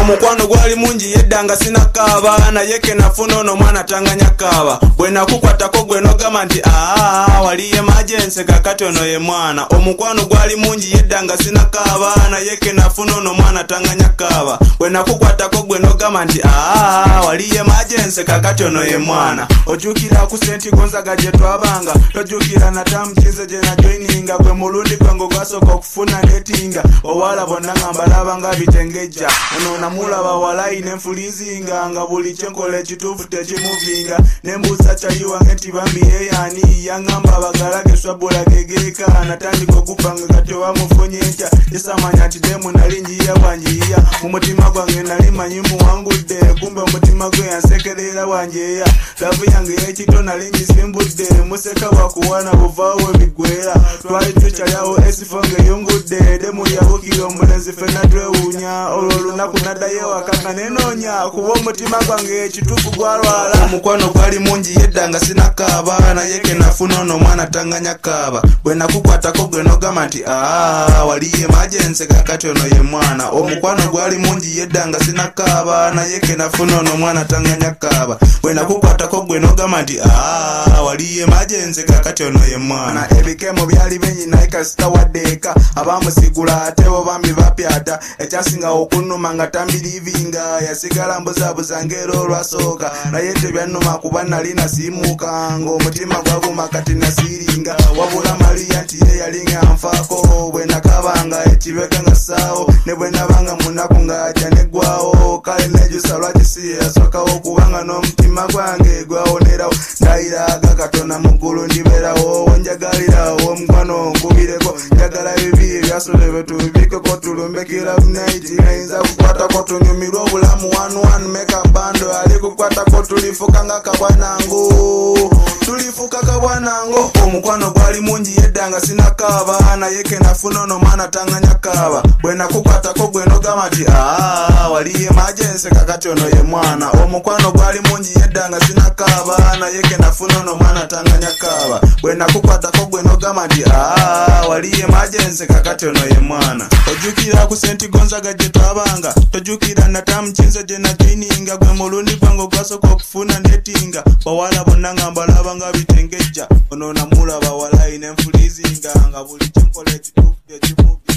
omukwano gwali mungi yedda nga sinakaaba naye ke nafuna ono mwana tanganya kaaba bwe nakukwatako gwe nogamba nti wali emergency kakati ono ye mwana omukwano gwali mungi yedda nga sinakaaba naye ke nafuna ono mwana tanganya kaaba bwe nakukwatako gwe nogamba nti wali emergency kakati ono ye mwana ojukira ku St. Gonzaga gye twabanga tojukira natamukize gye najoininga gwe mulundi gwange gwasooka okufuna netinga owala bonna nga mbalabanga bitengejja ono namulaba walayi nenfulizinga nga buli kyenkola ekituufu tekimuvinga nembuuza kyali wange nti bambi yeyani yangamba bagalage swabula gegeeka natandika okupanga kati wamufunye nkya yesamanya nti demu nali njiya bwanjiya mu mutima gwange nali manyi muwangudde kumbe omutima gwe yansekerera wanjeya lavu yange yekito nali njisimbudde museka bwakuwana buvaawo bigwera twali tukyalyawo esifonge yongudde demu yabukira omulenzi fena twewuunya olwo olunaku naddayo wakanga nenoonya kuba omutima gwange ekituufu gwalwala omukwano gwali mungi yedda nga sinakaaba naye ke nafuna ono mwana tanganya kaaba bwe nakukwatako gwe nogamba nti wali emergency kakati ono ye mwana omukwano gwali mungi yedda nga sinakaaba naye ke nafuna ono mwana tanganya kaaba bwe nakukwatako gwe nogamba nti wali emergency kakati ono ye mwana ebikemo byali bingi naye kasitawaddeeka abamusigula ate bo bambi bapyata ekyasinga okunuma nga tambirivinga yasigala mbuzabuza ngero olwasooka naye tebyannuma kuba nali nasiimuuka ng'omutima gwaguma kati nasiiringa wabula Mariya nti ye yalinga anfaako bwe nakabanga ekibega nga ssaawo ne bwe nabanga munaku ng'ajja neggwawo kale nejusa lwakisi yasookawo kubanga n'omutima gwange gwawonerawo ndayiraga Katonda mu ggulu ndibeerawo wonjagalirawo omukwano nkubireko njagala bibi ebyasolebwe tubibikeko tulumbe club night nayinza kukwatako tunyumirwa obulamu 1-1 meka bando ali kukwatako tulifuka nga kabwanangu tulifuka kabwanango omukwano gwali mungi yedda nga sinakaaba naye ke nafuna ono mwana tanganya kaaba bwe nakukwatako gwe nogamba nti wali emergency kakati ono ye mwana omukwano gwali mungi yedda nga sinakaaba naye ke nafuna ono mwana tanganya kaaba bwe nakukwatako gwe nogamba nti wali emergency kakati ono ye mwana ojukira ku St. Gonzaga gye twabanga tojukira natamukize gye najoininga gwe mulundi gwange gwasooka okufuna netinga bawala bonna nga mbalabanga bitengejja ono namulaba walayi nenfulizinga nga buli kyenkola ekituufu tekimuvi